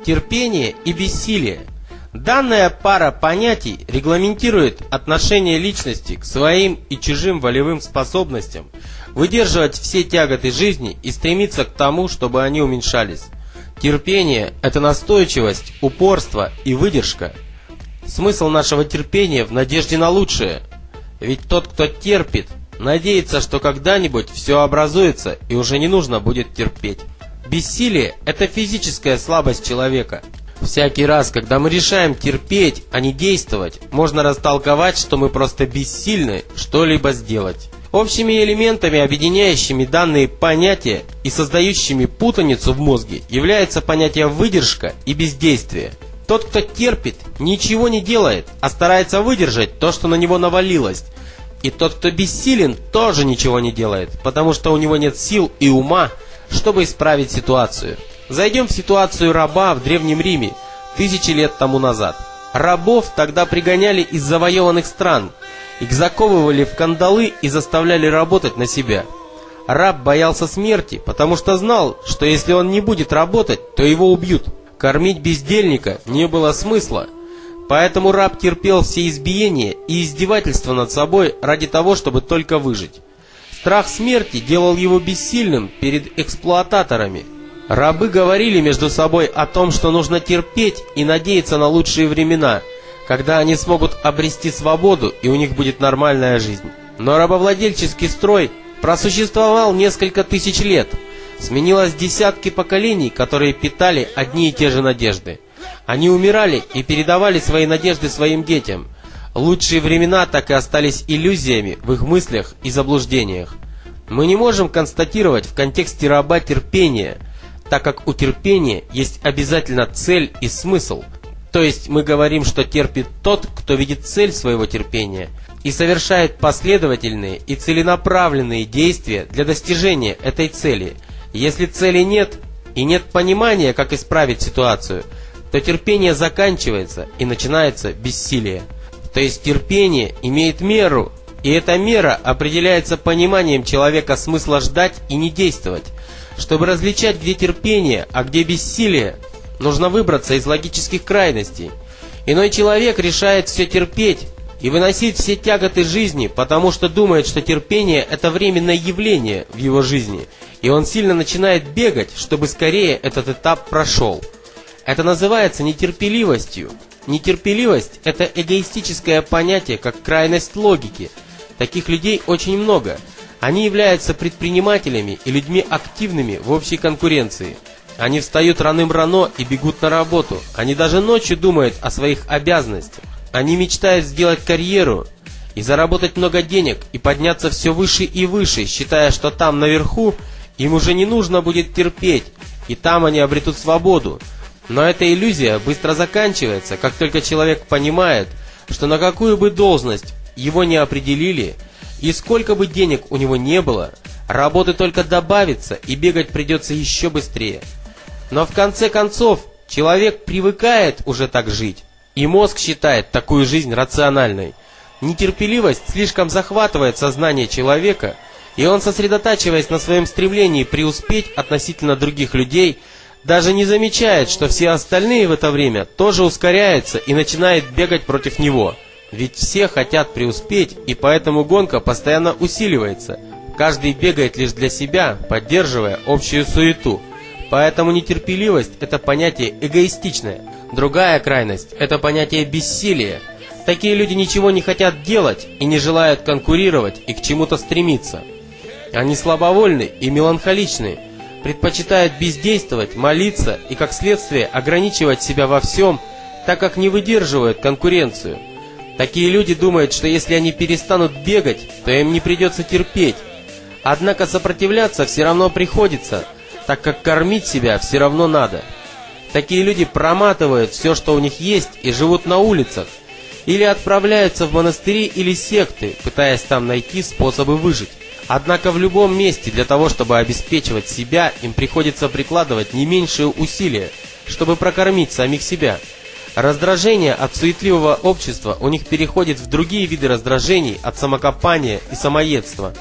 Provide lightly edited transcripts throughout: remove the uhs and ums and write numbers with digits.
терпение и бессилие. Данная пара понятий регламентирует отношение личности к своим и чужим волевым способностям, выдерживать все тяготы жизни и стремиться к тому, чтобы они уменьшались. Терпение – это настойчивость, упорство и выдержка. Смысл нашего терпения в надежде на лучшее. Ведь тот, кто терпит, надеется, что когда-нибудь все образуется и уже не нужно будет терпеть. Бессилие – это физическая слабость человека. Всякий раз, когда мы решаем терпеть, а не действовать, можно растолковать, что мы просто бессильны что-либо сделать. Общими элементами, объединяющими данные понятия и создающими путаницу в мозге, является понятие выдержка и бездействие. Тот, кто терпит, ничего не делает, а старается выдержать то, что на него навалилось. И тот, кто бессилен, тоже ничего не делает, потому что у него нет сил и ума, чтобы исправить ситуацию. Зайдем в ситуацию раба в Древнем Риме 1000 лет тому назад. Рабов тогда пригоняли из завоеванных стран. Их заковывали в кандалы и заставляли работать на себя. Раб боялся смерти, потому что знал, что если он не будет работать, то его убьют. Кормить бездельника не было смысла. Поэтому раб терпел все избиения и издевательства над собой ради того, чтобы только выжить. Страх смерти делал его бессильным перед эксплуататорами. Рабы говорили между собой о том, что нужно терпеть и надеяться на лучшие времена, когда они смогут обрести свободу и у них будет нормальная жизнь. Но рабовладельческий строй просуществовал несколько тысяч лет. Сменилось десятки поколений, которые питали одни и те же надежды. Они умирали и передавали свои надежды своим детям. Лучшие времена так и остались иллюзиями в их мыслях и заблуждениях. Мы не можем констатировать в контексте раба терпения, так как у терпения есть обязательно цель и смысл. То есть мы говорим, что терпит тот, кто видит цель своего терпения и совершает последовательные и целенаправленные действия для достижения этой цели. Если цели нет и нет понимания, как исправить ситуацию, то терпение заканчивается и начинается бессилие. То есть терпение имеет меру, и эта мера определяется пониманием человека смысла ждать и не действовать. Чтобы различать, где терпение, а где бессилие, нужно выбраться из логических крайностей. Иной человек решает все терпеть и выносить все тяготы жизни, потому что думает, что терпение – это временное явление в его жизни, и он сильно начинает бегать, чтобы скорее этот этап прошел. Это называется нетерпеливостью. Нетерпеливость – это эгоистическое понятие, как крайность логики. Таких людей очень много. Они являются предпринимателями и людьми активными в общей конкуренции. Они встают раным-рано и бегут на работу. Они даже ночью думают о своих обязанностях. Они мечтают сделать карьеру и заработать много денег и подняться все выше и выше, считая, что там наверху им уже не нужно будет терпеть, и там они обретут свободу. Но эта иллюзия быстро заканчивается, как только человек понимает, что на какую бы должность его не определили, и сколько бы денег у него не было, работы только добавится и бегать придется еще быстрее. Но в конце концов человек привыкает уже так жить, и мозг считает такую жизнь рациональной. Нетерпеливость слишком захватывает сознание человека, и он, сосредотачиваясь на своем стремлении преуспеть относительно других людей, даже не замечает, что все остальные в это время тоже ускоряются и начинают бегать против него. Ведь все хотят преуспеть, и поэтому гонка постоянно усиливается. Каждый бегает лишь для себя, поддерживая общую суету. Поэтому нетерпеливость – это понятие эгоистичное. Другая крайность – это понятие бессилия. Такие люди ничего не хотят делать и не желают конкурировать и к чему-то стремиться. Они слабовольны и меланхоличны, предпочитают бездействовать, молиться и, как следствие, ограничивать себя во всем, так как не выдерживают конкуренцию. Такие люди думают, что если они перестанут бегать, то им не придется терпеть. Однако сопротивляться все равно приходится, так как кормить себя все равно надо. Такие люди проматывают все, что у них есть, и живут на улицах, или отправляются в монастыри или секты, пытаясь там найти способы выжить. Однако в любом месте для того, чтобы обеспечивать себя, им приходится прикладывать не меньшие усилия, чтобы прокормить самих себя. Раздражение от суетливого общества у них переходит в другие виды раздражений от самокопания и самоедства.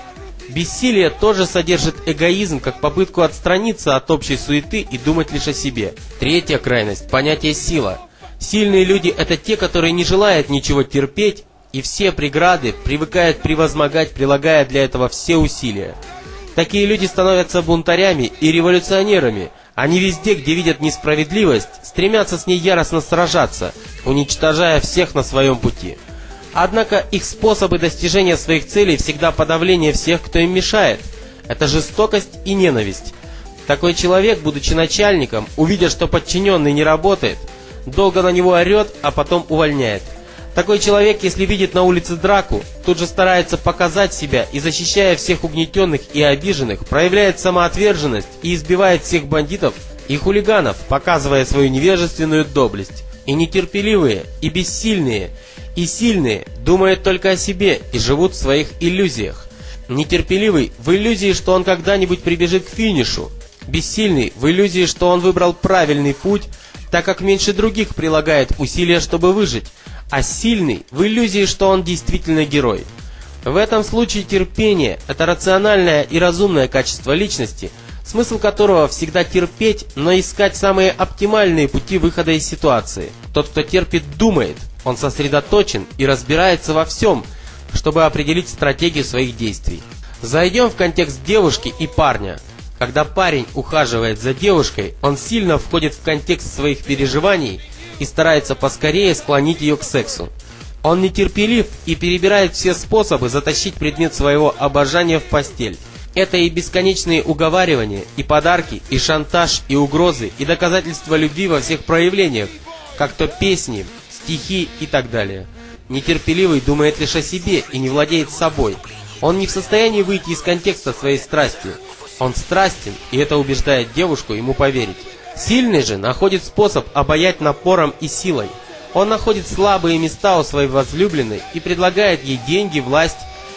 Бессилие тоже содержит эгоизм, как попытку отстраниться от общей суеты и думать лишь о себе. Третья крайность – понятие «сила». Сильные люди – это те, которые не желают ничего терпеть, и все преграды привыкают превозмогать, прилагая для этого все усилия. Такие люди становятся бунтарями и революционерами. Они везде, где видят несправедливость, стремятся с ней яростно сражаться, уничтожая всех на своем пути. Однако их способы достижения своих целей всегда подавление всех, кто им мешает. Это жестокость и ненависть. Такой человек, будучи начальником, увидя, что подчиненный не работает, долго на него орет, а потом увольняет. Такой человек, если видит на улице драку, тут же старается показать себя и, защищая всех угнетенных и обиженных, проявляет самоотверженность и избивает всех бандитов и хулиганов, показывая свою невежественную доблесть. И нетерпеливые, и бессильные, и сильные думают только о себе и живут в своих иллюзиях. Нетерпеливый в иллюзии, что он когда-нибудь прибежит к финишу. Бессильный в иллюзии, что он выбрал правильный путь, так как меньше других прилагает усилия, чтобы выжить. А сильный в иллюзии, что он действительно герой. В этом случае терпение – это рациональное и разумное качество личности, смысл которого всегда терпеть, но искать самые оптимальные пути выхода из ситуации. Тот, кто терпит, думает, он сосредоточен и разбирается во всем, чтобы определить стратегию своих действий. Зайдем в контекст девушки и парня. Когда парень ухаживает за девушкой, он сильно входит в контекст своих переживаний и старается поскорее склонить ее к сексу. Он нетерпелив и перебирает все способы затащить предмет своего обожания в постель. Это и бесконечные уговаривания, и подарки, и шантаж, и угрозы, и доказательства любви во всех проявлениях, как то песни, стихи и так далее. Нетерпеливый думает лишь о себе и не владеет собой. Он не в состоянии выйти из контекста своей страсти. Он страстен, и это убеждает девушку ему поверить. Сильный же находит способ обаять напором и силой. Он находит слабые места у своей возлюбленной и предлагает ей деньги, власть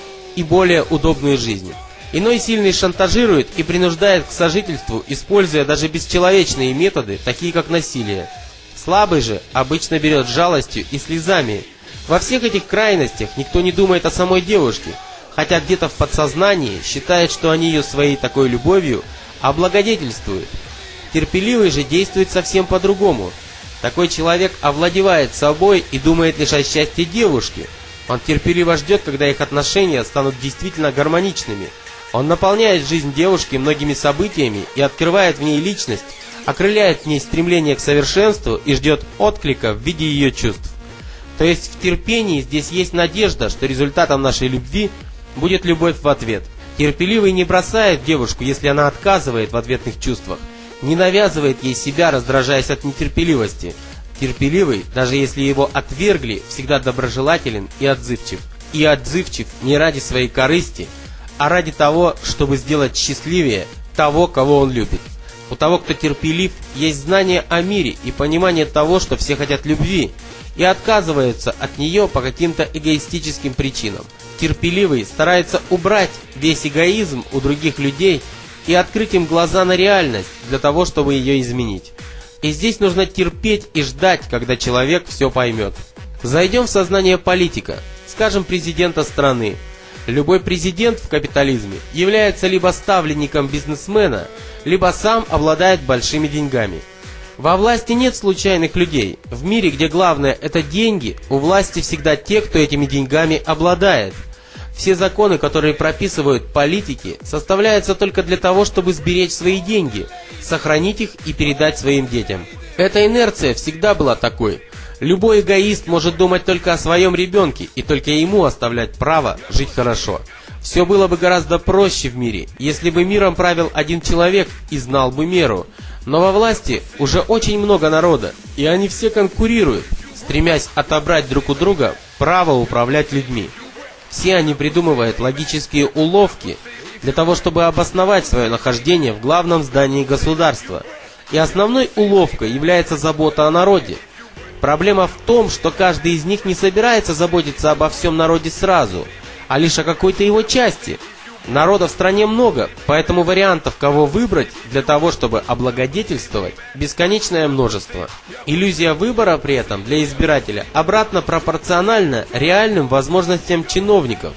и более удобную жизнь. Иной сильный шантажирует и принуждает к сожительству, используя даже бесчеловечные методы, такие как насилие. Слабый же обычно берет жалостью и слезами. Во всех этих крайностях никто не думает о самой девушке, хотя где-то в подсознании считает, что они ее своей такой любовью облагодетельствуют. Терпеливый же действует совсем по-другому. Такой человек овладевает собой и думает лишь о счастье девушки. Он терпеливо ждет, когда их отношения станут действительно гармоничными. Он наполняет жизнь девушки многими событиями и открывает в ней личность, окрыляет в ней стремление к совершенству и ждет отклика в виде ее чувств. То есть в терпении здесь есть надежда, что результатом нашей любви будет любовь в ответ. Терпеливый не бросает девушку, если она отказывает в ответных чувствах, не навязывает ей себя, раздражаясь от нетерпеливости. Терпеливый, даже если его отвергли, всегда доброжелателен и отзывчив. И отзывчив не ради своей корысти, а ради того, чтобы сделать счастливее того, кого он любит. У того, кто терпелив, есть знание о мире и понимание того, что все хотят любви, и отказываются от нее по каким-то эгоистическим причинам. Терпеливый старается убрать весь эгоизм у других людей и открыть им глаза на реальность для того, чтобы ее изменить. И здесь нужно терпеть и ждать, когда человек все поймет. Зайдем в сознание политика, скажем, президента страны. Любой президент в капитализме является либо ставленником бизнесмена, либо сам обладает большими деньгами. Во власти нет случайных людей. В мире, где главное это деньги, у власти всегда те, кто этими деньгами обладает. Все законы, которые прописывают политики, составляются только для того, чтобы сберечь свои деньги, сохранить их и передать своим детям. Эта инерция всегда была такой. Любой эгоист может думать только о своем ребенке и только ему оставлять право жить хорошо. Все было бы гораздо проще в мире, если бы миром правил один человек и знал бы меру. Но во власти уже очень много народа, и они все конкурируют, стремясь отобрать друг у друга право управлять людьми. Все они придумывают логические уловки для того, чтобы обосновать свое нахождение в главном здании государства. И основной уловкой является забота о народе. Проблема в том, что каждый из них не собирается заботиться обо всем народе сразу, а лишь о какой-то его части. Народа в стране много, поэтому вариантов, кого выбрать для того, чтобы облагодетельствовать, бесконечное множество. Иллюзия выбора при этом для избирателя обратно пропорциональна реальным возможностям чиновников.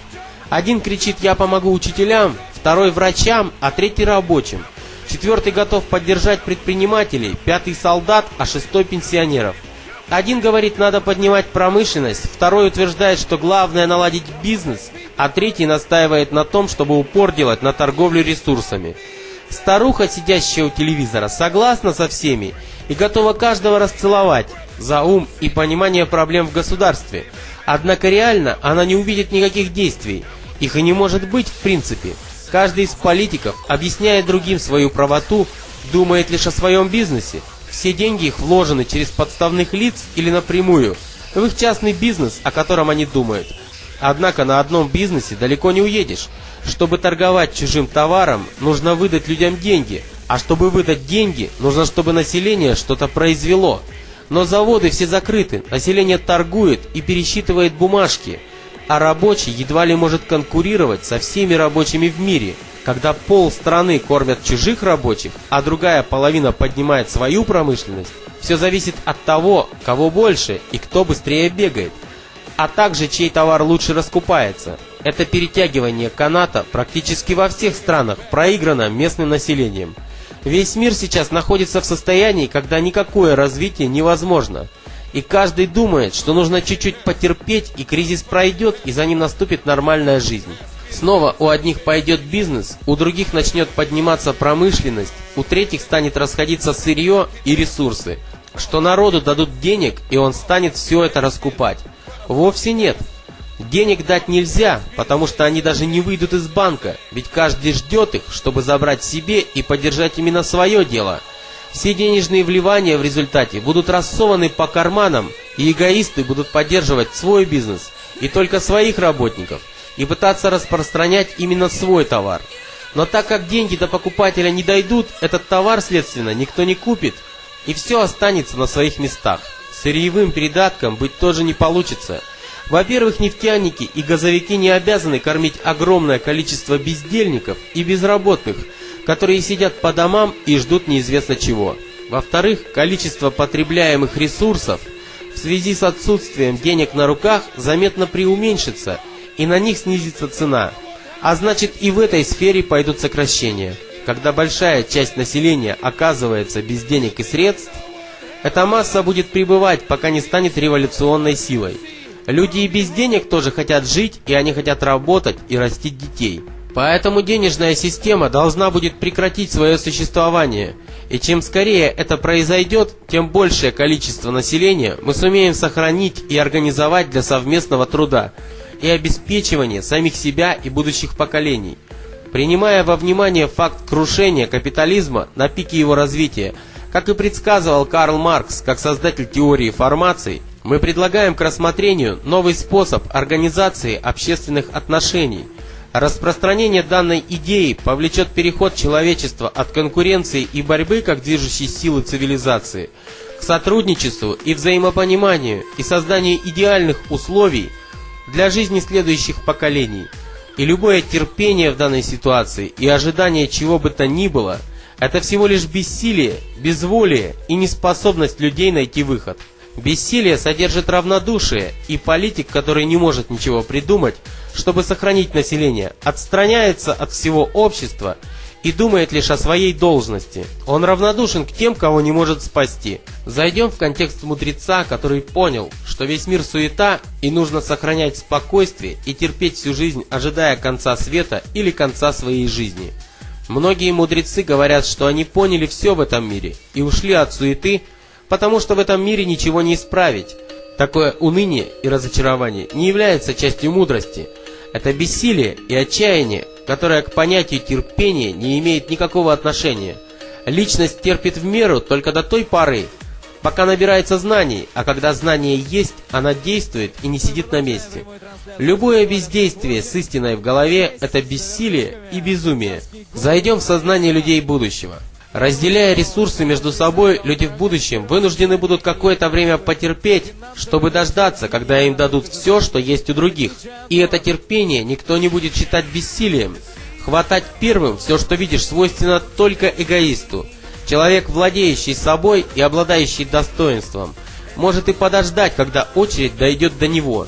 Один кричит: «Я помогу учителям», второй врачам, а третий рабочим. Четвертый готов поддержать предпринимателей, пятый солдат, а шестой пенсионеров. Один говорит: надо поднимать промышленность, второй утверждает, что главное наладить бизнес, а третий настаивает на том, чтобы упор делать на торговлю ресурсами. Старуха, сидящая у телевизора, согласна со всеми и готова каждого расцеловать за ум и понимание проблем в государстве. Однако реально она не увидит никаких действий, их и не может быть в принципе. Каждый из политиков, объясняя другим свою правоту, думает лишь о своем бизнесе. Все деньги их вложены через подставных лиц или напрямую в их частный бизнес, о котором они думают. Однако на одном бизнесе далеко не уедешь. Чтобы торговать чужим товаром, нужно выдать людям деньги, а чтобы выдать деньги, нужно, чтобы население что-то произвело. Но заводы все закрыты, население торгует и пересчитывает бумажки, а рабочий едва ли может конкурировать со всеми рабочими в мире. Когда полстраны кормят чужих рабочих, а другая половина поднимает свою промышленность, все зависит от того, кого больше и кто быстрее бегает, а также чей товар лучше раскупается. Это перетягивание каната практически во всех странах проиграно местным населением. Весь мир сейчас находится в состоянии, когда никакое развитие невозможно. И каждый думает, что нужно чуть-чуть потерпеть, и кризис пройдет, и за ним наступит нормальная жизнь. Снова у одних пойдет бизнес, у других начнет подниматься промышленность, у третьих станет расходиться сырье и ресурсы, что народу дадут денег, и он станет все это раскупать. Вовсе нет. Денег дать нельзя, потому что они даже не выйдут из банка, ведь каждый ждет их, чтобы забрать себе и поддержать именно свое дело. Все денежные вливания в результате будут рассованы по карманам, и эгоисты будут поддерживать свой бизнес и только своих работников, и пытаться распространять именно свой товар. Но так как деньги до покупателя не дойдут, этот товар, следственно, никто не купит, и все останется на своих местах. Сырьевым придатком быть тоже не получится. Во-первых, нефтяники и газовики не обязаны кормить огромное количество бездельников и безработных, которые сидят по домам и ждут неизвестно чего. Во-вторых, количество потребляемых ресурсов в связи с отсутствием денег на руках заметно преуменьшится, и на них снизится цена. А значит, и в этой сфере пойдут сокращения. Когда большая часть населения оказывается без денег и средств, эта масса будет пребывать, пока не станет революционной силой. Люди и без денег тоже хотят жить, и они хотят работать и растить детей. Поэтому денежная система должна будет прекратить свое существование. И чем скорее это произойдет, тем большее количество населения мы сумеем сохранить и организовать для совместного труда и обеспечивания самих себя и будущих поколений. Принимая во внимание факт крушения капитализма на пике его развития, как и предсказывал Карл Маркс как создатель теории формаций, мы предлагаем к рассмотрению новый способ организации общественных отношений. Распространение данной идеи повлечет переход человечества от конкуренции и борьбы как движущей силы цивилизации к сотрудничеству и взаимопониманию и созданию идеальных условий для жизни следующих поколений. И любое терпение в данной ситуации и ожидание чего бы то ни было – это всего лишь бессилие, безволие и неспособность людей найти выход. Бессилие содержит равнодушие, и политик, который не может ничего придумать, чтобы сохранить население, отстраняется от всего общества и думает лишь о своей должности. Он равнодушен к тем, кого не может спасти. Зайдем в контекст мудреца, который понял, что весь мир суета и нужно сохранять спокойствие и терпеть всю жизнь, ожидая конца света или конца своей жизни. Многие мудрецы говорят, что они поняли все в этом мире и ушли от суеты, потому что в этом мире ничего не исправить. Такое уныние и разочарование не является частью мудрости. Это бессилие и отчаяние, которое к понятию терпения не имеет никакого отношения. Личность терпит в меру только до той поры, пока набирается знаний, а когда знание есть, она действует и не сидит на месте. Любое бездействие с истиной в голове – это бессилие и безумие. Зайдем в сознание людей будущего. Разделяя ресурсы между собой, люди в будущем вынуждены будут какое-то время потерпеть, чтобы дождаться, когда им дадут все, что есть у других. И это терпение никто не будет считать бессилием. Хватать первым все, что видишь, свойственно только эгоисту. Человек, владеющий собой и обладающий достоинством, может и подождать, когда очередь дойдет до него.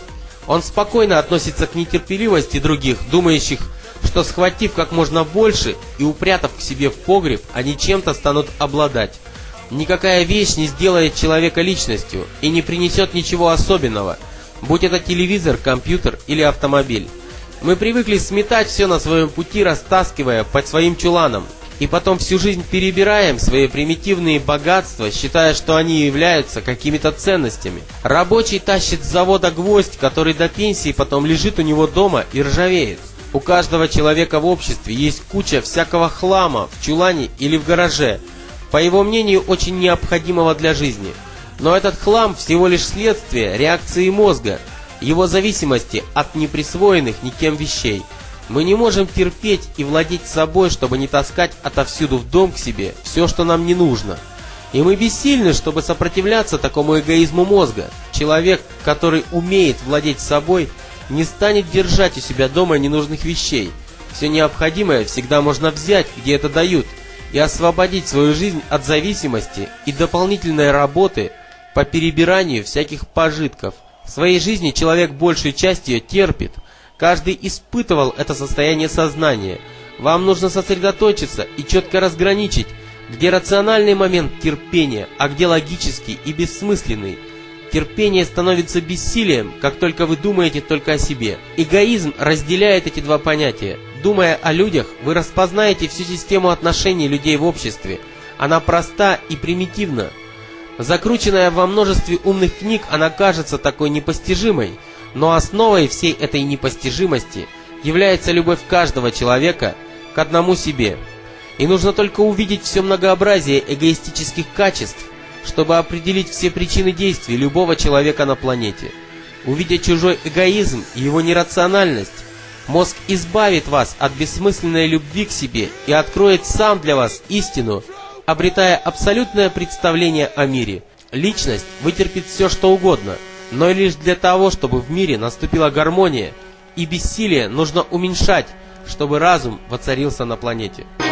Он спокойно относится к нетерпеливости других, думающих, что схватив как можно больше и упрятав к себе в погреб, они чем-то станут обладать. Никакая вещь не сделает человека личностью и не принесет ничего особенного, будь это телевизор, компьютер или автомобиль. Мы привыкли сметать все на своем пути, растаскивая под своим чуланом, и потом всю жизнь перебираем свои примитивные богатства, считая, что они являются какими-то ценностями. Рабочий тащит с завода гвоздь, который до пенсии потом лежит у него дома и ржавеет. У каждого человека в обществе есть куча всякого хлама в чулане или в гараже, по его мнению, очень необходимого для жизни. Но этот хлам всего лишь следствие реакции мозга, его зависимости от неприсвоенных никем вещей. Мы не можем терпеть и владеть собой, чтобы не таскать отовсюду в дом к себе все, что нам не нужно. И мы бессильны, чтобы сопротивляться такому эгоизму мозга. Человек, который умеет владеть собой, не станет держать у себя дома ненужных вещей. Все необходимое всегда можно взять, где это дают, и освободить свою жизнь от зависимости и дополнительной работы по перебиранию всяких пожитков. В своей жизни человек большей частью терпит. Каждый испытывал это состояние сознания. Вам нужно сосредоточиться и четко разграничить, где рациональный момент терпения, а где логический и бессмысленный. Терпение становится бессилием, как только вы думаете только о себе. Эгоизм разделяет эти два понятия. Думая о людях, вы распознаете всю систему отношений людей в обществе. Она проста и примитивна. Закрученная во множестве умных книг, она кажется такой непостижимой. Но основой всей этой непостижимости является любовь каждого человека к одному себе. И нужно только увидеть все многообразие эгоистических качеств, чтобы определить все причины действий любого человека на планете. Увидя чужой эгоизм и его нерациональность, мозг избавит вас от бессмысленной любви к себе и откроет сам для вас истину, обретая абсолютное представление о мире. Личность вытерпит все, что угодно, но лишь для того, чтобы в мире наступила гармония, и бессилие нужно уменьшать, чтобы разум воцарился на планете.